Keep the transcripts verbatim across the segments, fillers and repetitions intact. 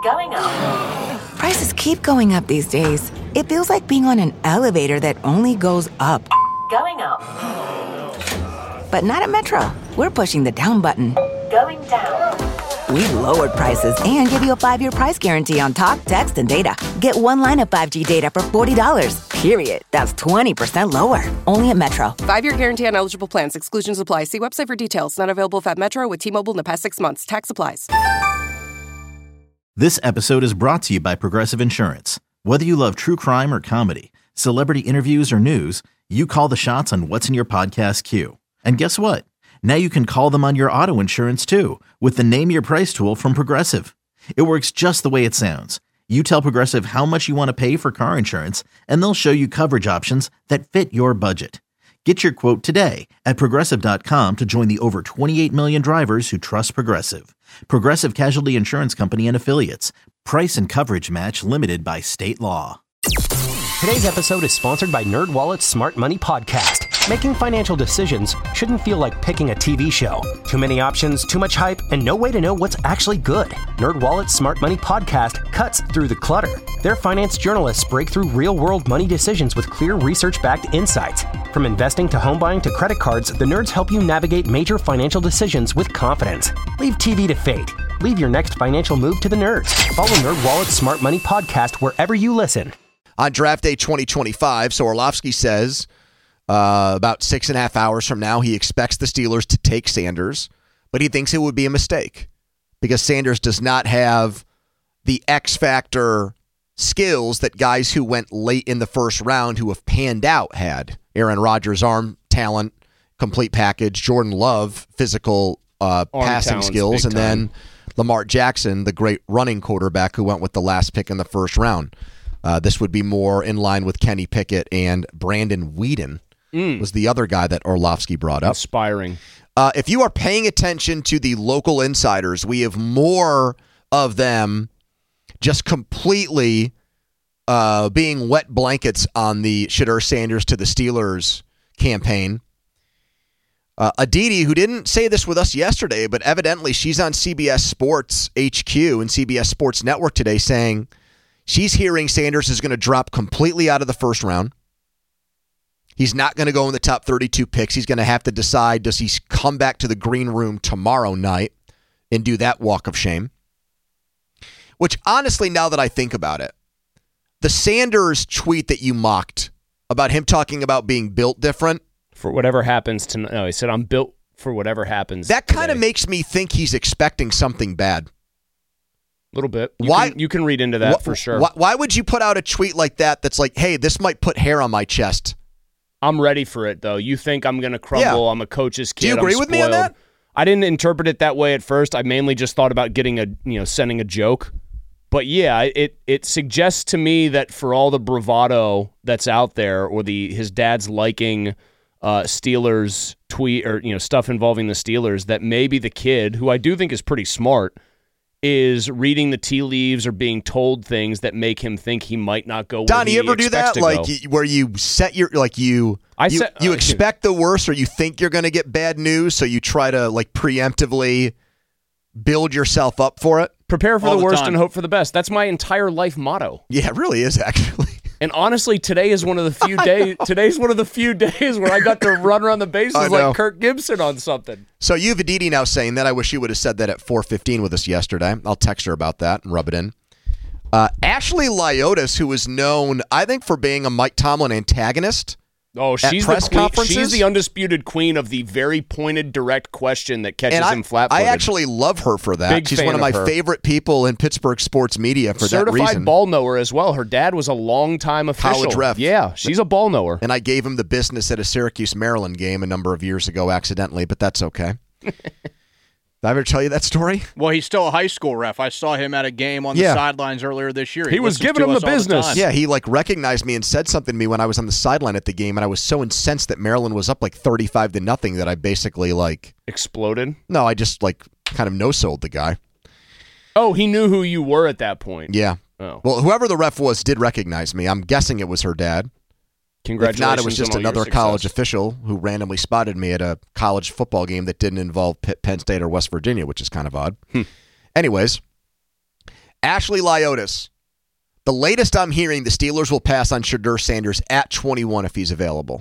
Going up. Prices keep going up these days. It feels like being on an elevator that only goes up. Going up. But not at Metro. We're pushing the down button. Going down. We've lowered prices and give you a five-year price guarantee on talk, text, and data. Get one line of five G data for forty dollars. Period. That's twenty percent lower. Only at Metro. Five-year guarantee on eligible plans. Exclusions apply. See website for details. Not available at Metro with T-Mobile in the past six months. Tax applies. This episode is brought to you by Progressive Insurance. Whether you love true crime or comedy, celebrity interviews or news, you call the shots on what's in your podcast queue. And guess what? Now you can call them on your auto insurance too with the Name Your Price tool from Progressive. It works just the way it sounds. You tell Progressive how much you want to pay for car insurance, and they'll show you coverage options that fit your budget. Get your quote today at Progressive dot com to join the over twenty-eight million drivers who trust Progressive. Progressive Casualty Insurance Company and Affiliates. Price and coverage match limited by state law. Today's episode is sponsored by NerdWallet's Smart Money Podcast. Making financial decisions shouldn't feel like picking a T V show. Too many options, too much hype, and no way to know what's actually good. NerdWallet's Smart Money Podcast cuts through the clutter. Their finance journalists break through real-world money decisions with clear research-backed insights. From investing to home buying to credit cards, the nerds help you navigate major financial decisions with confidence. Leave T V to fate. Leave your next financial move to the nerds. Follow NerdWallet's Smart Money Podcast wherever you listen. On draft day twenty twenty-five, so Orlovsky says uh, about six and a half hours from now, he expects the Steelers to take Sanders, but he thinks it would be a mistake because Sanders does not have the X factor skills that guys who went late in the first round who have panned out had. Aaron Rodgers, arm talent, complete package. Jordan Love, physical uh, passing skills. And time. then Lamar Jackson, the great running quarterback who went with the last pick in the first round. Uh, this would be more in line with Kenny Pickett, and Brandon Weeden mm. was the other guy that Orlovsky brought up. Inspiring. Uh, if you are paying attention to the local insiders, we have more of them just completely uh, being wet blankets on the Shedeur Sanders to the Steelers campaign. Uh, Aditi, who didn't say this with us yesterday, but evidently she's on C B S Sports H Q and C B S Sports Network today saying she's hearing Sanders is going to drop completely out of the first round. He's not going to go in the top thirty-two picks. He's going to have to decide, does he come back to the green room tomorrow night and do that walk of shame? Which, honestly, now that I think about it, the Sanders tweet that you mocked about him talking about being built different. For whatever happens tonight. No, he said, I'm built for whatever happens. That kind of makes me think he's expecting something bad. A little bit. You why? Can, you can read into that wh- for sure. Wh- why would you put out a tweet like that that's like, hey, this might put hair on my chest? I'm ready for it, though. You think I'm going to crumble. Yeah. I'm a coach's kid. Do you agree I'm with me on that? I didn't interpret it that way at first. I mainly just thought about getting a, you know, sending a joke. But yeah, it it suggests to me that for all the bravado that's out there, or the his dad's liking uh, Steelers tweet or you know stuff involving the Steelers, that maybe the kid, who I do think is pretty smart, is reading the tea leaves or being told things that make him think he might not go where Don, he you ever do that? Like go. where you set your like you I you, set, you uh, expect the worst, or you think you're going to get bad news, so you try to like preemptively build yourself up for it. Prepare for All the, the worst time. and hope for the best. That's my entire life motto. Yeah, it really is, actually. And honestly, today is one of the few days. Today's one of the few days where I got to run around the bases like Kirk Gibson on something. So you have Aditi now saying that. I wish you would have said that at four fifteen with us yesterday. I'll text her about that and rub it in. Uh, Ashley Lyotis, who is known, I think, for being a Mike Tomlin antagonist. Oh, she's press the queen, conferences. She's the undisputed queen of the very pointed, direct question that catches and I, him flat-footed. I actually love her for that. Big She's fan one of my her. favorite people in Pittsburgh sports media for Certified that reason. Certified ball knower as well. Her dad was a long-time official. College ref. Yeah, she's a ball knower. And I gave him the business at a Syracuse, Maryland game a number of years ago accidentally, but that's okay. Did I ever tell you that story? Well, he's still a high school ref. I saw him at a game on the Yeah. sidelines earlier this year. He was listens giving to him us the all business. time. Yeah, he like recognized me and said something to me when I was on the sideline at the game, and I was so incensed that Maryland was up like thirty-five to nothing that I basically like Exploded? No, I just like kind of no-sold the guy. Oh, he knew who you were at that point. Yeah. Oh. Well, whoever the ref was did recognize me. I'm guessing it was her dad. Congratulations. If not, it was just on all your another success. college official who randomly spotted me at a college football game that didn't involve Pitt, Penn State or West Virginia, which is kind of odd. Hmm. Anyways, Ashley Lyotis. The latest I'm hearing, the Steelers will pass on Shedeur Sanders at twenty-one if he's available.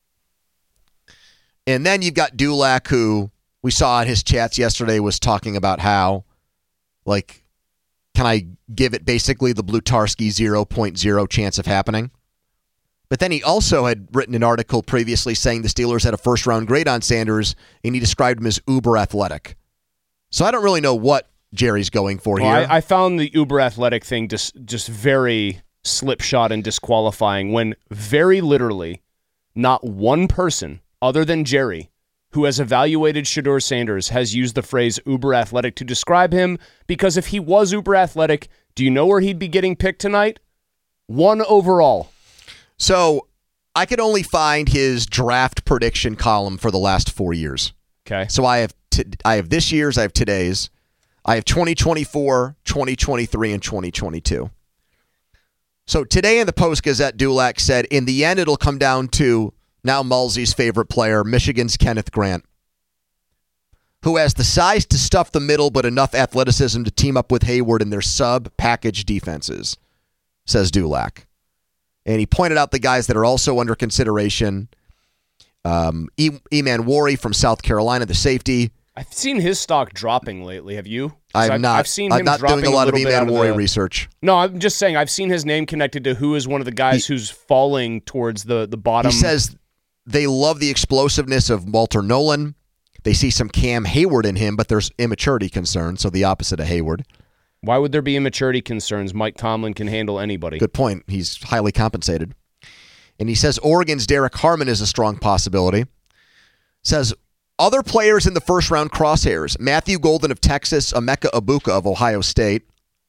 And then you've got Dulac, who we saw in his chats yesterday was talking about how, like, can I give it basically the Blutarski zero point zero chance of happening? But then he also had written an article previously saying the Steelers had a first-round grade on Sanders, and he described him as uber athletic. So I don't really know what Jerry's going for well, here. I, I found the uber athletic thing just, just very slipshod and disqualifying when very literally not one person other than Jerry who has evaluated Shedeur Sanders has used the phrase uber athletic to describe him, because if he was uber athletic, do you know where he'd be getting picked tonight? One overall. So I could only find his draft prediction column for the last four years. Okay. So I have t- I have this year's, I have today's, I have twenty twenty-four, twenty twenty-three, and twenty twenty-two. So today in the Post-Gazette, Dulac said, in the end, it'll come down to now Mulsey's favorite player, Michigan's Kenneth Grant, who has the size to stuff the middle but enough athleticism to team up with Hayward in their sub-package defenses, says Dulac. And he pointed out the guys that are also under consideration. Um, e- Eman Wari from South Carolina, the safety. I've seen his stock dropping lately. Have you? 'Cause I'm I've, not. I've seen I'm him not dropping doing a lot of little bit out Eman Wari the- research. No, I'm just saying I've seen his name connected to who is one of the guys He- who's falling towards the, the bottom. He says they love the explosiveness of Walter Nolan. They see some Cam Hayward in him, but there's immaturity concerns, so the opposite of Hayward. Why would there be immaturity concerns? Mike Tomlin can handle anybody. Good point. He's highly compensated. And he says Oregon's Derek Harmon is a strong possibility. Says other players in the first round crosshairs, Matthew Golden of Texas, Emeka Ibuka of Ohio State.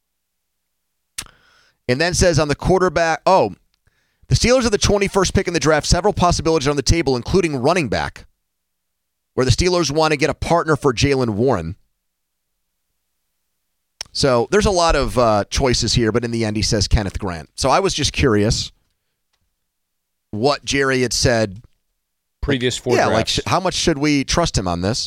And then says on the quarterback, oh, the Steelers are the twenty-first pick in the draft. Several possibilities on the table, including running back, where the Steelers want to get a partner for Jaylen Warren. So there's a lot of uh, choices here, but in the end, he says Kenneth Grant. So I was just curious what Jerry had said. Previous four yeah, drafts. like sh- how much should we trust him on this?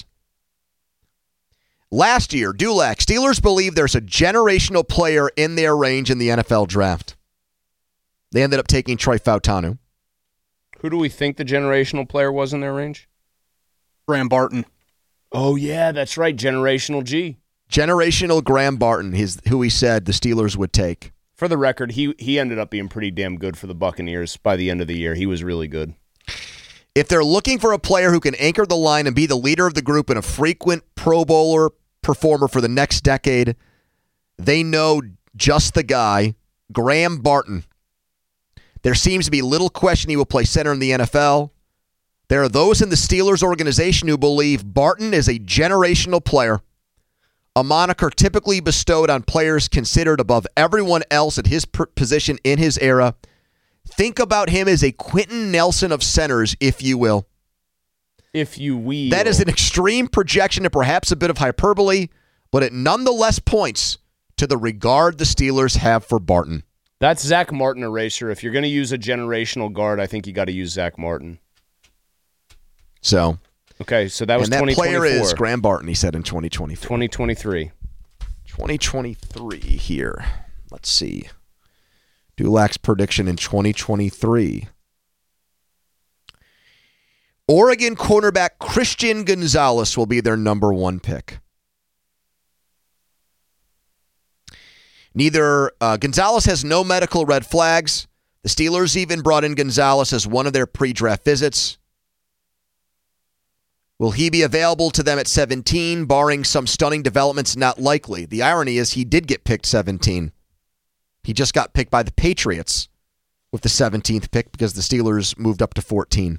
Last year, Dulac, Steelers believe there's a generational player in their range in the N F L draft. They ended up taking Troy Fautanu. Who do we think the generational player was in their range? Graham Barton. Oh, yeah, that's right. Generational G. Generational Graham Barton is who he said the Steelers would take. For the record, he he ended up being pretty damn good for the Buccaneers by the end of the year. He was really good. If they're looking for a player who can anchor the line and be the leader of the group and a frequent Pro Bowler performer for the next decade, they know just the guy, Graham Barton. There seems to be little question he will play center in the N F L. There are those in the Steelers organization who believe Barton is a generational player, a moniker typically bestowed on players considered above everyone else at his position in his era. Think about him as a Quentin Nelson of centers, if you will. If you will. That is an extreme projection and perhaps a bit of hyperbole, but it nonetheless points to the regard the Steelers have for Barton. That's Zach Martin eraser. If you're going to use a generational guard, I think you got to use Zach Martin. So, okay, so that was and that twenty twenty-four. player is Graham Barton, he said in twenty twenty-four. twenty twenty-three. twenty twenty-three here. Let's see. Dulac's prediction in twenty twenty-three. Oregon cornerback Christian Gonzalez will be their number one pick. Neither uh, Gonzalez has no medical red flags. The Steelers even brought in Gonzalez as one of their pre-draft visits. Will he be available to them at seventeen, barring some stunning developments? Not likely. The irony is he did get picked seventeen. He just got picked by the Patriots with the seventeenth pick because the Steelers moved up to fourteen.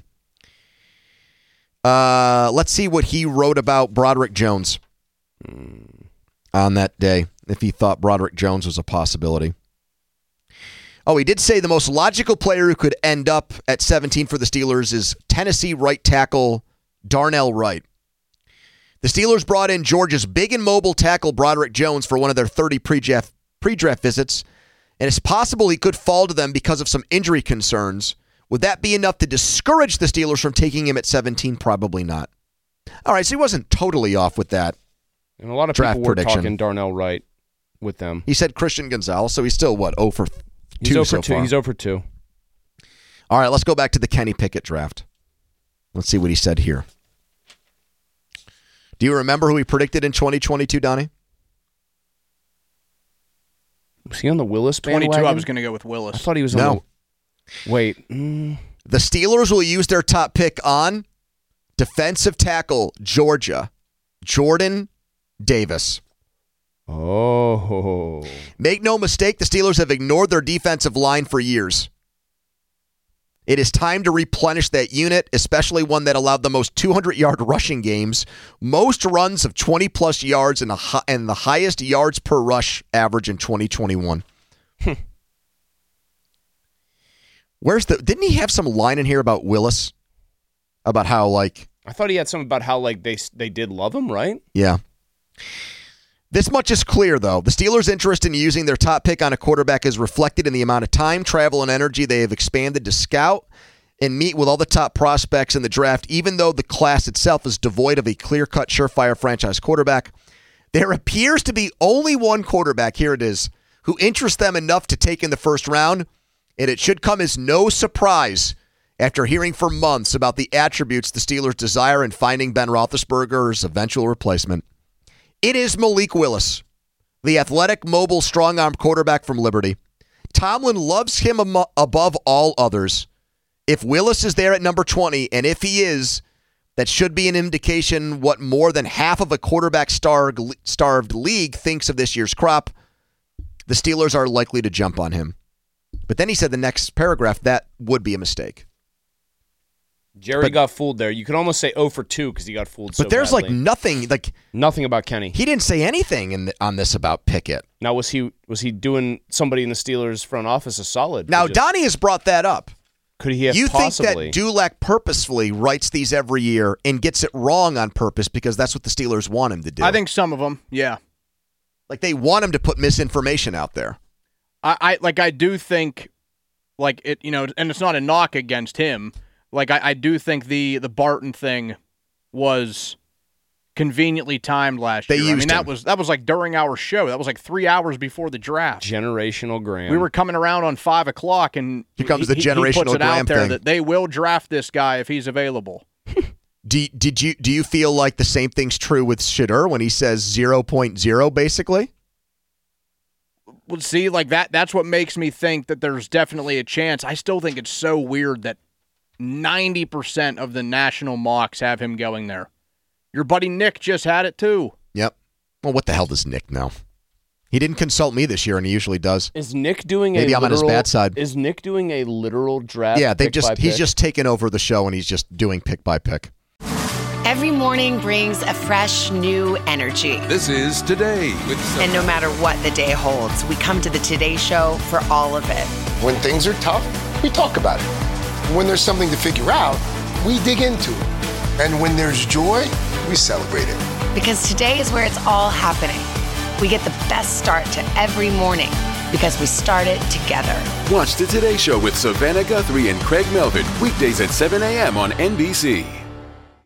Uh, let's see what he wrote about Broderick Jones on that day, if he thought Broderick Jones was a possibility. Oh, he did say the most logical player who could end up at seventeen for the Steelers is Tennessee right tackle Darnell Wright. The Steelers brought in Georgia's big and mobile tackle Broderick Jones for one of their thirty pre-draft, pre-draft visits, and it's possible he could fall to them because of some injury concerns. Would that be enough to discourage the Steelers from taking him at seventeen? Probably not. All right, so he wasn't totally off with that. And a lot of draft people were prediction. talking Darnell Wright. with them. He said Christian Gonzalez, so he's still, what, oh for He's two oh so for two. far. He's oh for two. All right, let's go back to the Kenny Pickett draft. Let's see what he said here. Do you remember who he predicted in twenty twenty-two, Donnie? Was he on the Willis bandwagon? twenty-two, I was going to go with Willis. I thought he was No. on the... Wait. Mm. The Steelers will use their top pick on defensive tackle, Georgia, Jordan Davis. Oh. Make no mistake, the Steelers have ignored their defensive line for years. It is time to replenish that unit, especially one that allowed the most two hundred yard rushing games, most runs of twenty plus yards, and, a, and the highest yards per rush average in twenty twenty-one. Where's the? Didn't he have some line in here about Willis? About how, like... I thought he had something about how like they they did love him, right? Yeah. This much is clear, though. The Steelers' interest in using their top pick on a quarterback is reflected in the amount of time, travel, and energy they have expanded to scout and meet with all the top prospects in the draft. Even though the class itself is devoid of a clear-cut, surefire franchise quarterback, there appears to be only one quarterback, here it is, who interests them enough to take in the first round, and it should come as no surprise after hearing for months about the attributes the Steelers desire in finding Ben Roethlisberger's eventual replacement. It is Malik Willis, the athletic, mobile, strong-arm quarterback from Liberty. Tomlin loves him am- above all others. If Willis is there at number twenty, and if he is, that should be an indication what more than half of a quarterback-starved league thinks of this year's crop. The Steelers are likely to jump on him. But then he said the next paragraph, that would be a mistake. Jerry But- got fooled there. You could almost say oh for two because he got fooled so But there's badly. like nothing, like Nothing about Kenny. he didn't say anything in the, on this about Pickett. Now, was he was he doing somebody in the Steelers front office a solid? Now, For just- Donnie has brought that up. could he have You possibly? think that Dulac purposefully writes these every year and gets it wrong on purpose because that's what the Steelers want him to do? I think some of them, yeah. Like they want him to put misinformation out there. I, I like I do think like it you know, and it's not a knock against him. Like I, I do think the the Barton thing was conveniently timed last They year. I used mean that him. was that was like during our show. That was like three hours before the draft. Generational Graham. We were coming around on five o'clock, and Here comes he, the he- he generational puts it Graham out there thing. that they will draft this guy if he's available. Do, did you do you feel like the same thing's true with Shedeur when he says zero point zero basically? Well, see, like that that's what makes me think that there's definitely a chance. I still think it's so weird that ninety percent of the national mocks have him going there. Your buddy Nick just had it too. Yep. Well, what the hell does Nick know? He didn't consult me this year, and he usually does. Is Nick doing Maybe a I'm on his literal, bad side. Is Nick doing a literal draft? Yeah, they pick just by he's pick? just taken over the show, and he's just doing pick by pick. Every morning brings a fresh, new energy. This is Today with And no matter what the day holds, we come to the Today Show for all of it. When things are tough, we talk about it. When there's something to figure out, we dig into it. And when there's joy, we celebrate it. Because today is where it's all happening. We get the best start to every morning because we start it together. Watch the Today Show with Savannah Guthrie and Craig Melvin weekdays at seven a.m. on N B C.